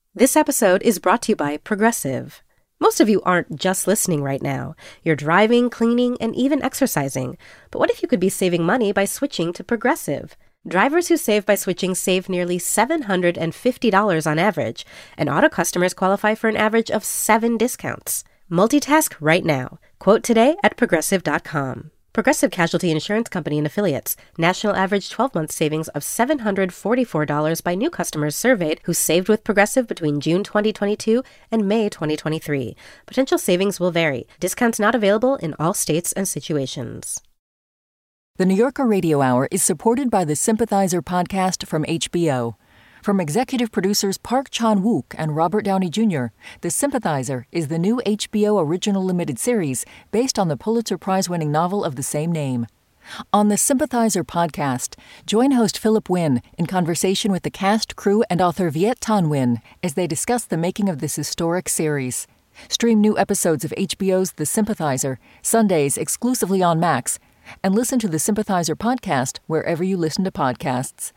This episode is brought to you by Progressive. Most of you aren't just listening right now. You're driving, cleaning, and even exercising. But what if you could be saving money by switching to Progressive? Drivers who save by switching save nearly $750 on average, and auto customers qualify for an average of 7 discounts. Multitask right now. Quote today at Progressive.com. Progressive Casualty Insurance Company and Affiliates. National average 12-month savings of $744 by new customers surveyed who saved with Progressive between June 2022 and May 2023. Potential savings will vary. Discounts not available in all states and situations. The New Yorker Radio Hour is supported by the Sympathizer podcast from HBO. From executive producers Park Chan-wook and Robert Downey Jr., The Sympathizer is the new HBO original limited series based on the Pulitzer Prize-winning novel of the same name. On the Sympathizer podcast, join host Philip Nguyen in conversation with the cast, crew, and author Viet Thanh Nguyen as they discuss the making of this historic series. Stream new episodes of HBO's The Sympathizer, Sundays exclusively on Max, and listen to the Sympathizer podcast wherever you listen to podcasts.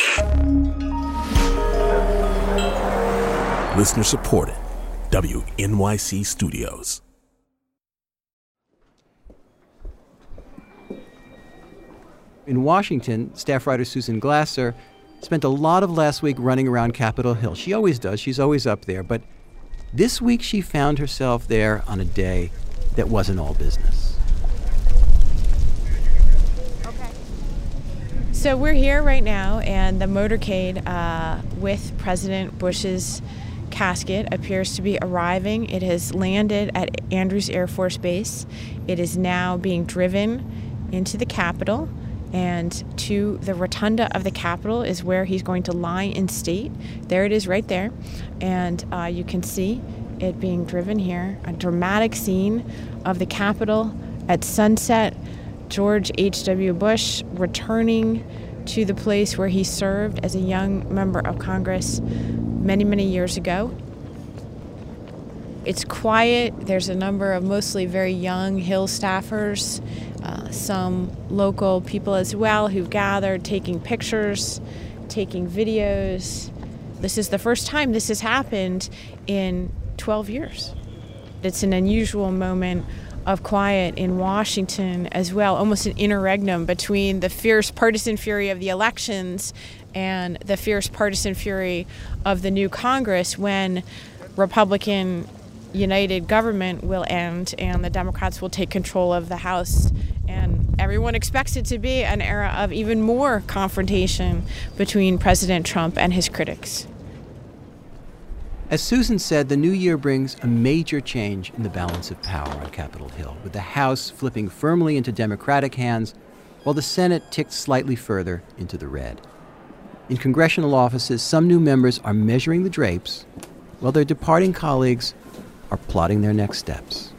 Listener supported. WNYC Studios. In Washington, staff writer Susan Glasser spent a lot of last week running around Capitol Hill. She always does. She's always up there. But this week she found herself there on a day that wasn't all business. So we're here right now, and the motorcade with President Bush's casket appears to be arriving. It has landed at Andrews Air Force Base. It is now being driven into the Capitol, and to the rotunda of the Capitol is where he's going to lie in state. There it is right there, and you can see it being driven here. A dramatic scene of the Capitol at sunset. George H.W. Bush returning to the place where he served as a young member of Congress many, many years ago. It's quiet. There's a number of mostly very young Hill staffers, some local people as well who've gathered, taking pictures, taking videos. This is the first time this has happened in 12 years. It's an unusual moment of quiet in Washington as well, almost an interregnum between the fierce partisan fury of the elections and the fierce partisan fury of the new Congress when Republican united government will end and the Democrats will take control of the House. And everyone expects it to be an era of even more confrontation between President Trump and his critics. As Susan said, the new year brings a major change in the balance of power on Capitol Hill, with the House flipping firmly into Democratic hands, while the Senate ticked slightly further into the red. In congressional offices, some new members are measuring the drapes, while their departing colleagues are plotting their next steps.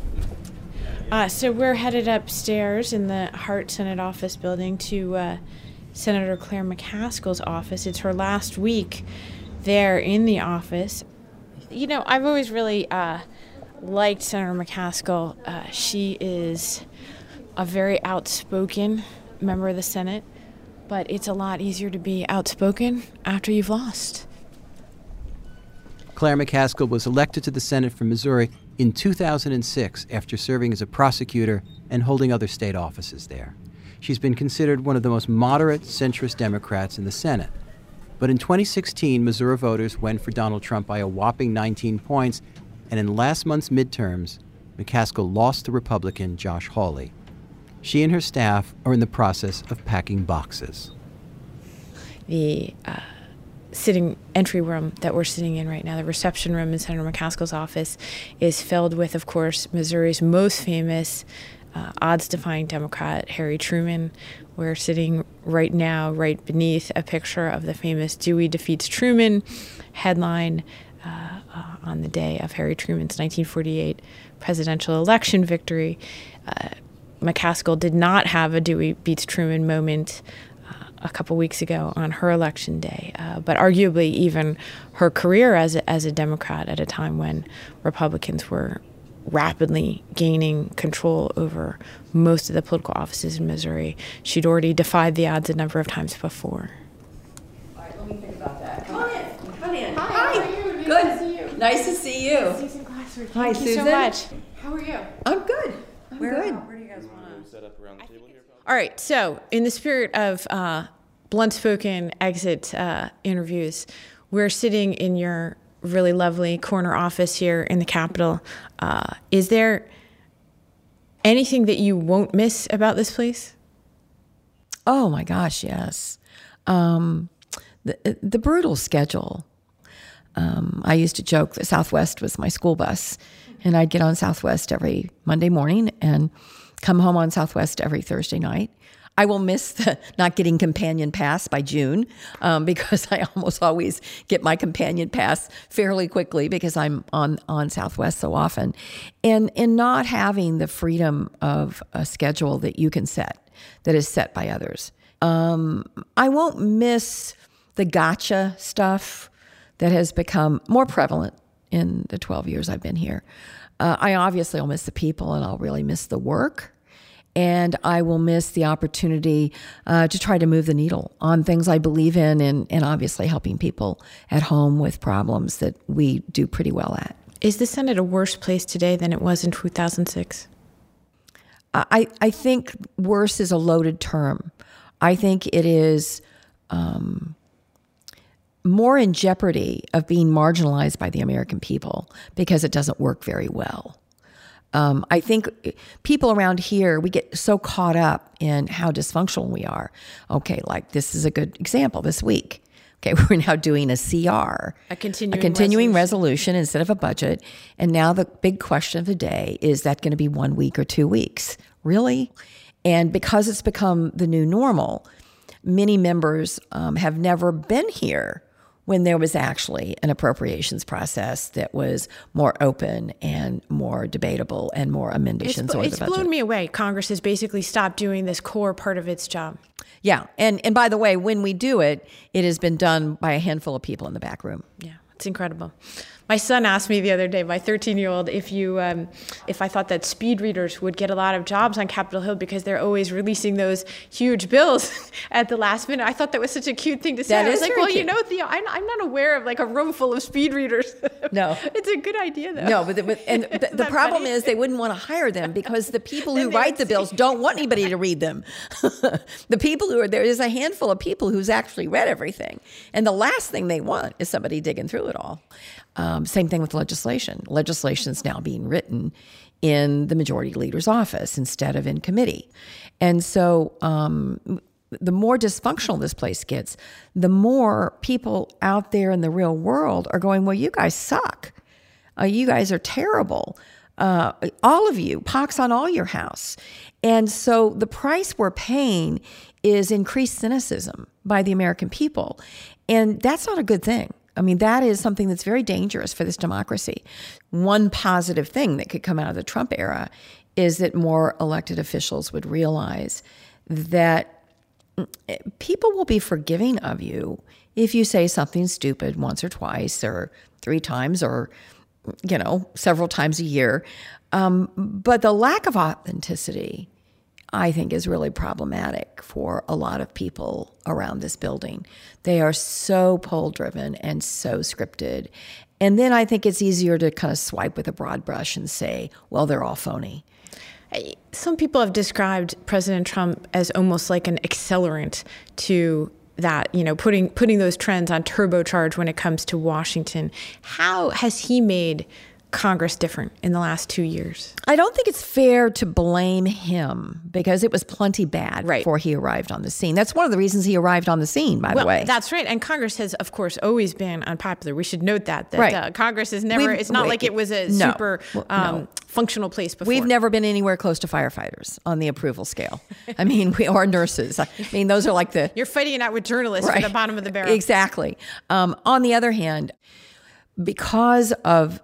So we're headed upstairs in the Hart Senate office building to Senator Claire McCaskill's office. It's her last week there in the office. You know, I've always really liked Senator McCaskill. She is a very outspoken member of the Senate, but it's a lot easier to be outspoken after you've lost. Claire McCaskill was elected to the Senate from Missouri in 2006 after serving as a prosecutor and holding other state offices there. She's been considered one of the most moderate centrist Democrats in the Senate. But in 2016, Missouri voters went for Donald Trump by a whopping 19 points, and in last month's midterms, McCaskill lost to Republican Josh Hawley. She and her staff are in the process of packing boxes. The sitting entry room that we're sitting in right now, the reception room in Senator McCaskill's office, is filled with, of course, Missouri's most famous odds-defying Democrat, Harry Truman. We're sitting right now right beneath a picture of the famous Dewey Defeats Truman headline on the day of Harry Truman's 1948 presidential election victory. McCaskill did not have a Dewey beats Truman moment a couple weeks ago on her election day, but arguably even her career as a Democrat at a time when Republicans were rapidly gaining control over most of the political offices in Missouri. She'd already defied the odds a number of times before. All right, let me think about that. Come on in. Hi. Nice to see you. Susan Glassford, Hi, thank you Susan. so much. How are you? I'm good. Where do you guys want to set up around the table here? All right. So, in the spirit of blunt-spoken exit interviews, we're sitting in your really lovely corner office here in the Capitol. Is there anything that you won't miss about this place? Oh my gosh, yes. The brutal schedule. I used to joke that Southwest was my school bus, and I'd get on Southwest every Monday morning and come home on Southwest every Thursday night. I will miss the not getting companion pass by June because I almost always get my companion pass fairly quickly because I'm on Southwest so often. And in not having the freedom of a schedule that you can set, that is set by others. I won't miss the gotcha stuff that has become more prevalent in the 12 years I've been here. I obviously will miss the people, and I'll really miss the work. And I will miss the opportunity to try to move the needle on things I believe in, and obviously helping people at home with problems that we do pretty well at. Is the Senate a worse place today than it was in 2006? I think worse is a loaded term. I think it is more in jeopardy of being marginalized by the American people because it doesn't work very well. I think people around here, we get so caught up in how dysfunctional we are. Okay, like this is a good example this week. Okay, we're now doing a CR, a continuing resolution instead of a budget. And now the big question of the day, is that going to be 1 week or 2 weeks? Really? And because it's become the new normal, many members have never been here when there was actually an appropriations process that was more open and more debatable and more amendments or the budget. It's blown me away. Congress has basically stopped doing this core part of its job. Yeah. And by the way, when we do it, it has been done by a handful of people in the back room. Yeah, it's incredible. My son asked me the other day, my 13-year-old, if I thought that speed readers would get a lot of jobs on Capitol Hill because they're always releasing those huge bills at the last minute. I thought that was such a cute thing to say. I was like, well, cute. Theo, I'm not aware of like a room full of speed readers. No. It's a good idea, though. No, but the problem is they wouldn't want to hire them because the people who write the bills don't want anybody to read them. The people who are there, there's a handful of people who's actually read everything. And the last thing they want is somebody digging through it all. Same thing with legislation. Legislation is now being written in the majority leader's office instead of in committee. And so the more dysfunctional this place gets, the more people out there in the real world are going, well, you guys suck. You guys are terrible. All of you, pox on all your house. And so the price we're paying is increased cynicism by the American people. And that's not a good thing. I mean, that is something that's very dangerous for this democracy. One positive thing that could come out of the Trump era is that more elected officials would realize that people will be forgiving of you if you say something stupid once or twice or 3 times or, several times a year. But the lack of authenticity, I think, is really problematic for a lot of people around this building. They are so poll-driven and so scripted. And then I think it's easier to kind of swipe with a broad brush and say, well, they're all phony. Some people have described President Trump as almost like an accelerant to that, putting those trends on turbocharge when it comes to Washington. How has he made Congress different in the last 2 years? I don't think it's fair to blame him because it was plenty bad before he arrived on the scene. That's one of the reasons he arrived on the scene, by the way. That's right. And Congress has, of course, always been unpopular. We should note that Congress is never, it's not like it was a super functional place before. We've never been anywhere close to firefighters on the approval scale. I mean, we are nurses. I mean, those are like the... You're fighting it out with journalists at the bottom of the barrel. Exactly. On the other hand, because of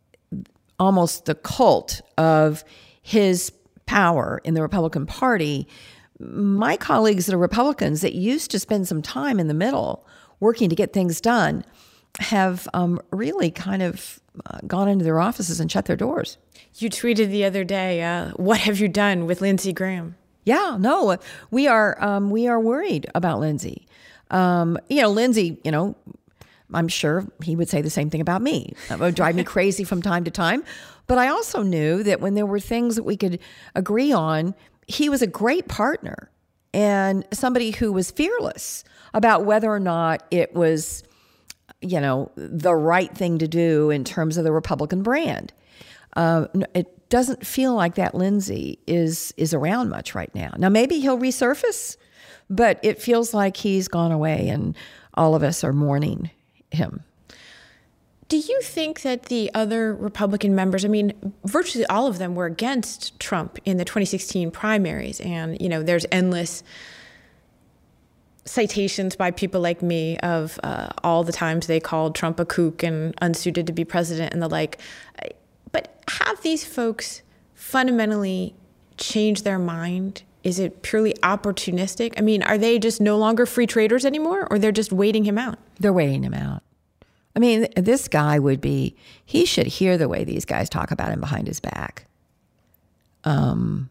almost the cult of his power in the Republican Party, my colleagues that are Republicans that used to spend some time in the middle working to get things done have really kind of gone into their offices and shut their doors. You tweeted the other day, what have you done with Lindsey Graham? Yeah, no, we are worried about Lindsey. Lindsey, I'm sure he would say the same thing about me. That would drive me crazy from time to time. But I also knew that when there were things that we could agree on, he was a great partner and somebody who was fearless about whether or not it was, the right thing to do in terms of the Republican brand. It doesn't feel like that Lindsey is around much right now. Now, maybe he'll resurface, but it feels like he's gone away and all of us are mourning him. Do you think that the other Republican members, virtually all of them were against Trump in the 2016 primaries, and, there's endless citations by people like me of all the times they called Trump a kook and unsuited to be president and the like. But have these folks fundamentally changed their mind? Is it purely opportunistic? Are they just no longer free traders anymore, or they're just waiting him out? They're waiting him out. This guy he should hear the way these guys talk about him behind his back. I'm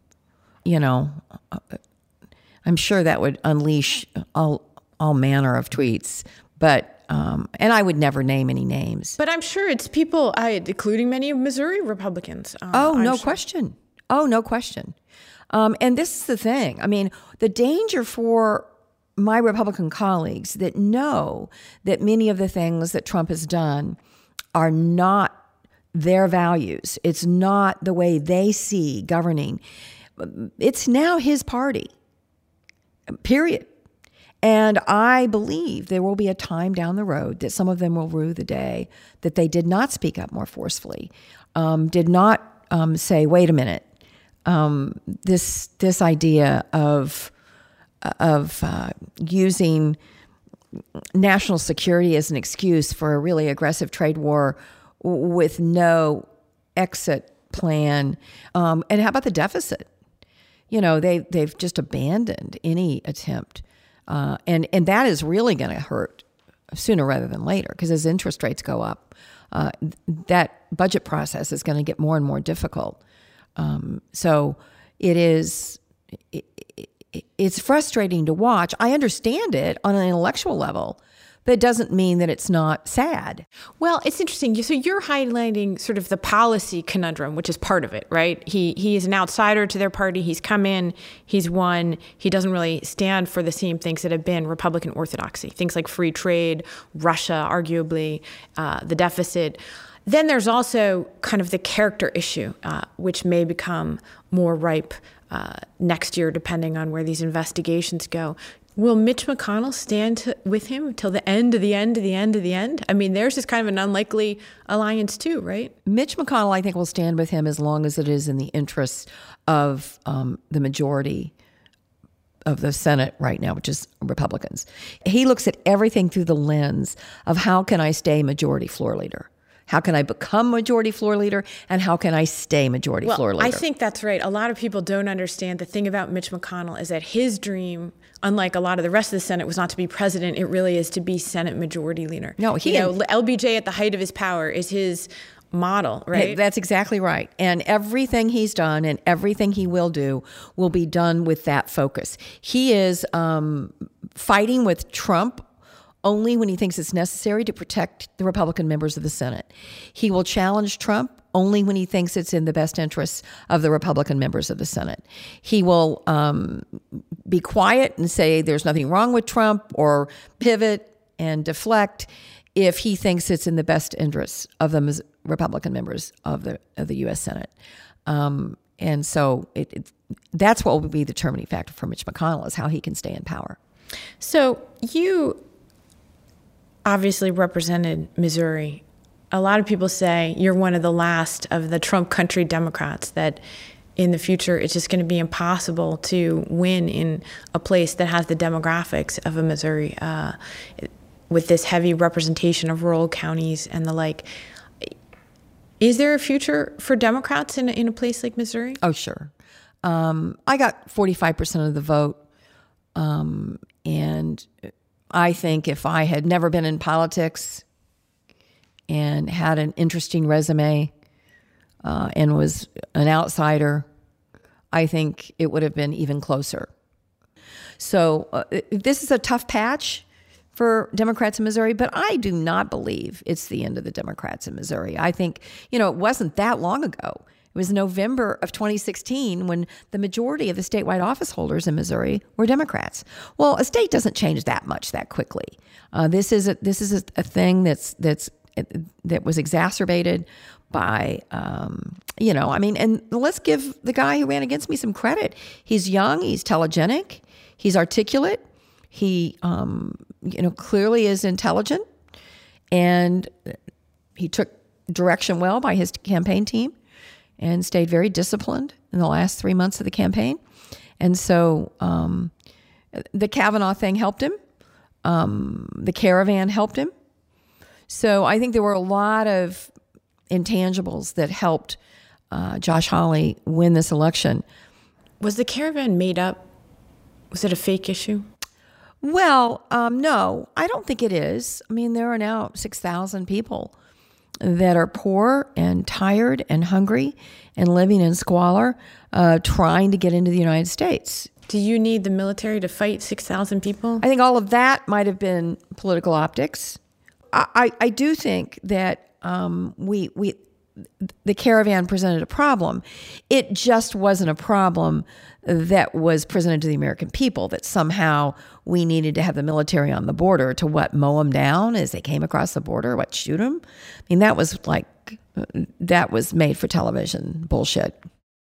sure that would unleash all manner of tweets, but and I would never name any names. But I'm sure it's people, including many Missouri Republicans. No question. Oh, no question. And this is the thing. The danger for my Republican colleagues that know that many of the things that Trump has done are not their values. It's not the way they see governing. It's now his party, period. And I believe there will be a time down the road that some of them will rue the day that they did not speak up more forcefully, did not say, wait a minute, this idea of using national security as an excuse for a really aggressive trade war with no exit plan. And how about the deficit? They've just abandoned any attempt. And that is really going to hurt sooner rather than later, because as interest rates go up, that budget process is going to get more and more difficult. So it's frustrating to watch. I understand it on an intellectual level, but it doesn't mean that it's not sad. Well, it's interesting. So you're highlighting sort of the policy conundrum, which is part of it, right? He is an outsider to their party. He's come in, he's won. He doesn't really stand for the same things that have been Republican orthodoxy, things like free trade, Russia, arguably, the deficit. Then there's also kind of the character issue, which may become more ripe next year, depending on where these investigations go. Will Mitch McConnell stand with him till the end of the end of the end of the end? There's just kind of an unlikely alliance too, right? Mitch McConnell, I think, will stand with him as long as it is in the interests of the majority of the Senate right now, which is Republicans. He looks at everything through the lens of how can I stay majority floor leader? How can I become majority floor leader, and how can I stay majority floor leader? I think that's right. A lot of people don't understand the thing about Mitch McConnell is that his dream, unlike a lot of the rest of the Senate, was not to be president. It really is to be Senate majority leader. No, LBJ at the height of his power is his model, right? That's exactly right. And everything he's done and everything he will do will be done with that focus. He is fighting with Trump only when he thinks it's necessary to protect the Republican members of the Senate. He will challenge Trump only when he thinks it's in the best interests of the Republican members of the Senate. He will be quiet and say there's nothing wrong with Trump, or pivot and deflect if he thinks it's in the best interests of the Republican members of the U.S. Senate. And so that's what will be the determining factor for Mitch McConnell, is how he can stay in power. So you obviously represented Missouri. A lot of people say you're one of the last of the Trump country Democrats, that in the future it's just going to be impossible to win in a place that has the demographics of a Missouri, with this heavy representation of rural counties and the like. Is there a future for Democrats in a place like Missouri? Oh, sure. I got 45% of the vote, and I think if I had never been in politics and had an interesting resume and was an outsider, I think it would have been even closer. So this is a tough patch, for Democrats in Missouri, but I do not believe it's the end of the Democrats in Missouri. I think, it wasn't that long ago. It was November of 2016 when the majority of the statewide office holders in Missouri were Democrats. Well, a state doesn't change that much that quickly. This is a thing that was exacerbated by, and let's give the guy who ran against me some credit. He's young, he's telegenic, he's articulate, he, clearly is intelligent, and he took direction well by his campaign team and stayed very disciplined in the last 3 months of the campaign. And so the Kavanaugh thing helped him. The caravan helped him. So I think there were a lot of intangibles that helped Josh Hawley win this election. Was the caravan made up? Was it a fake issue? Well, no, I don't think it is. I mean, there are now 6,000 people that are poor and tired and hungry and living in squalor, trying to get into the United States. Do you need the military to fight 6,000 people? I think all of that might have been political optics. I do think that the caravan presented a problem. It just wasn't a problem that was presented to the American people, that somehow we needed to have the military on the border to mow them down as they came across the border, shoot them. I mean, that was made for television bullshit.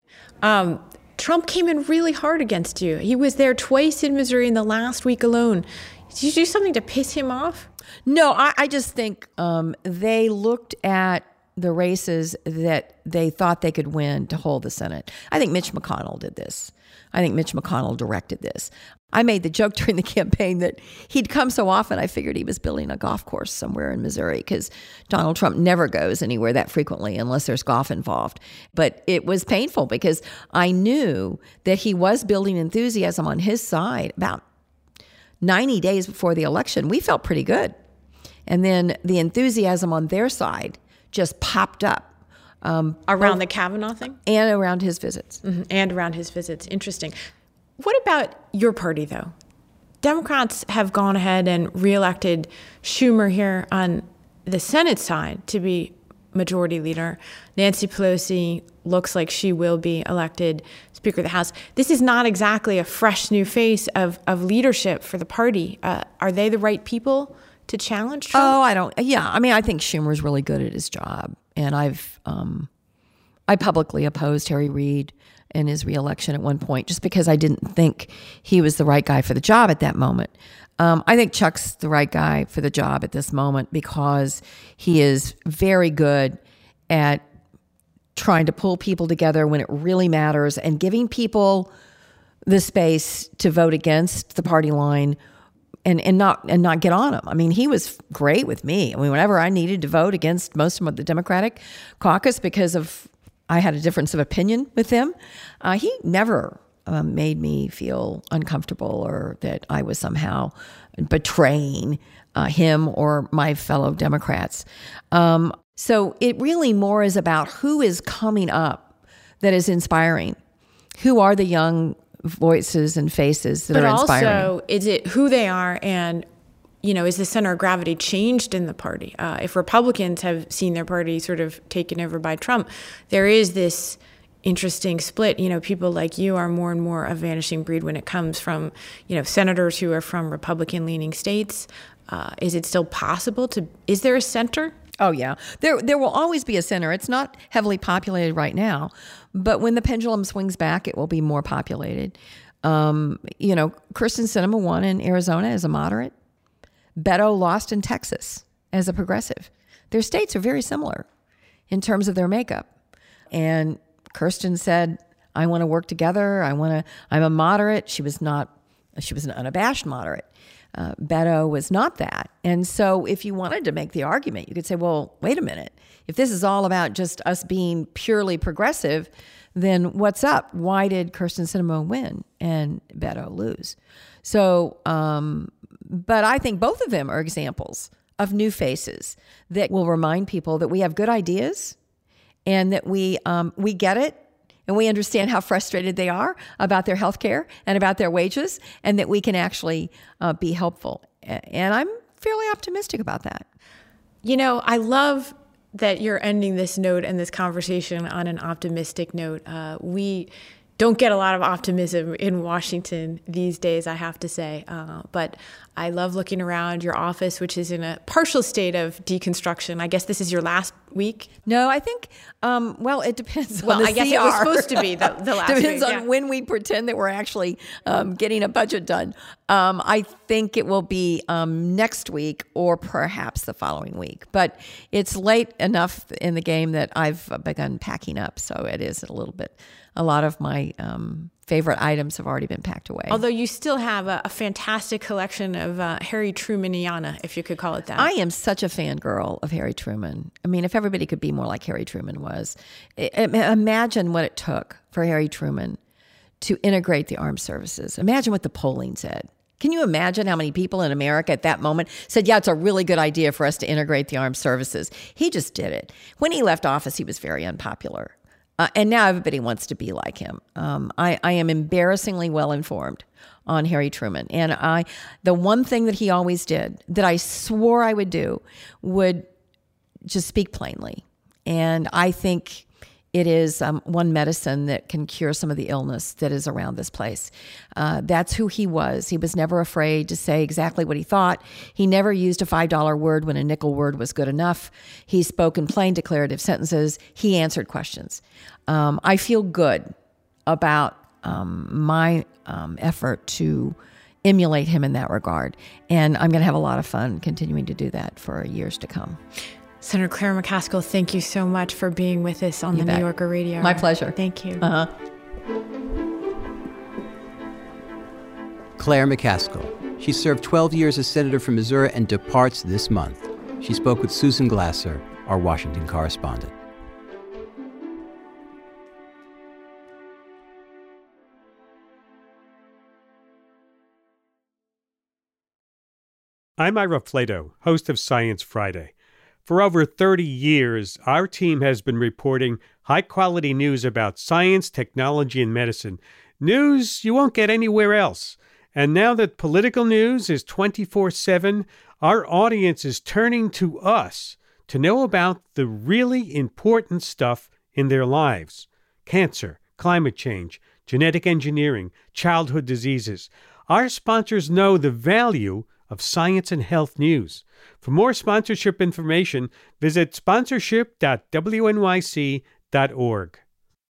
Trump came in really hard against you. He was there twice in Missouri in the last week alone. Did you do something to piss him off? No, I just think they looked at the races that they thought they could win to hold the Senate. I think Mitch McConnell did this. I think Mitch McConnell directed this. I made the joke during the campaign that he'd come so often, I figured he was building a golf course somewhere in Missouri, because Donald Trump never goes anywhere that frequently unless there's golf involved. But it was painful because I knew that he was building enthusiasm on his side. About 90 days before the election, we felt pretty good. And then the enthusiasm on their side just popped up. Around the Kavanaugh thing? And around his visits. Mm-hmm. And around his visits. Interesting. What about your party, though? Democrats have gone ahead and reelected Schumer here on the Senate side to be majority leader. Nancy Pelosi looks like she will be elected Speaker of the House. This is not exactly a fresh new face of leadership for the party. Are they the right people to challenge Trump? Oh, I think Schumer's really good at his job. And I publicly opposed Harry Reid in his reelection at one point, just because I didn't think he was the right guy for the job at that moment. I think Chuck's the right guy for the job at this moment because he is very good at trying to pull people together when it really matters and giving people the space to vote against the party line and not get on him. I mean, he was great with me. I mean, whenever I needed to vote against most of the Democratic caucus because I had a difference of opinion with them, he never made me feel uncomfortable or that I was somehow betraying him or my fellow Democrats. So it really more is about who is coming up that is inspiring. Who are the young voices and faces that are inspiring? But also, is it who they are, and is the center of gravity changed in the party? If Republicans have seen their party sort of taken over by Trump, there is this interesting split. People like you are more and more a vanishing breed when it comes from, senators who are from Republican-leaning states. Is it still possible is there a center? Oh, yeah. There will always be a center. It's not heavily populated right now, but when the pendulum swings back, it will be more populated. Kyrsten Sinema won in Arizona as a moderate. Beto lost in Texas as a progressive. Their states are very similar in terms of their makeup. And Kyrsten said, I want to work together. I'm a moderate. She was an unabashed moderate. Beto was not that. And so if you wanted to make the argument, you could say, well, wait a minute. If this is all about just us being purely progressive, then what's up? Why did Kyrsten Sinema win and Beto lose? So, but I think both of them are examples of new faces that will remind people that we have good ideas and that we get it. And we understand how frustrated they are about their health care and about their wages, and that we can actually be helpful. And fairly optimistic about that. You know, I love that you're ending this note and this conversation on an optimistic note. We don't get a lot of optimism in Washington these days, I have to say. But I love looking around your office, which is in a partial state of deconstruction. I guess this is your last week? No, I think, it depends well, on the I guess CR. it was supposed to be the last week. Depends on when we pretend that we're actually getting a budget done. I think it will be next week or perhaps the following week. But it's late enough in the game that I've begun packing up. So it is a lot of my favorite items have already been packed away. Although you still have a fantastic collection of Harry Trumaniana, if you could call it that. I am such a fangirl of Harry Truman. I mean, if everybody could be more like Harry Truman was. Imagine what it took for Harry Truman to integrate the armed services. Imagine what the polling said. Can you imagine how many people in America at that moment said, yeah, it's a really good idea for us to integrate the armed services? He just did it. When he left office, he was very unpopular. And now everybody wants to be like him. I am embarrassingly well informed on Harry Truman. And the one thing that he always did that I swore I would do would just speak plainly. And I think it is one medicine that can cure some of the illness that is around this place. That's who he was. He was never afraid to say exactly what he thought. He never used a $5 word when a nickel word was good enough. He spoke in plain declarative sentences. He answered questions. I feel good about my effort to emulate him in that regard. And I'm going to have a lot of fun continuing to do that for years to come. Senator Claire McCaskill, thank you so much for being with us on the New Yorker Radio. My pleasure. Thank you. Claire McCaskill. She served 12 years as senator from Missouri and departs this month. She spoke with Susan Glasser, our Washington correspondent. I'm Ira Flato, host of Science Friday. For over 30 years, our team has been reporting high-quality news about science, technology, and medicine. News you won't get anywhere else. And now that political news is 24/7, our audience is turning to us to know about the really important stuff in their lives. Cancer, climate change, genetic engineering, childhood diseases. Our sponsors know the value of science and health news. For more sponsorship information, visit sponsorship.wnyc.org.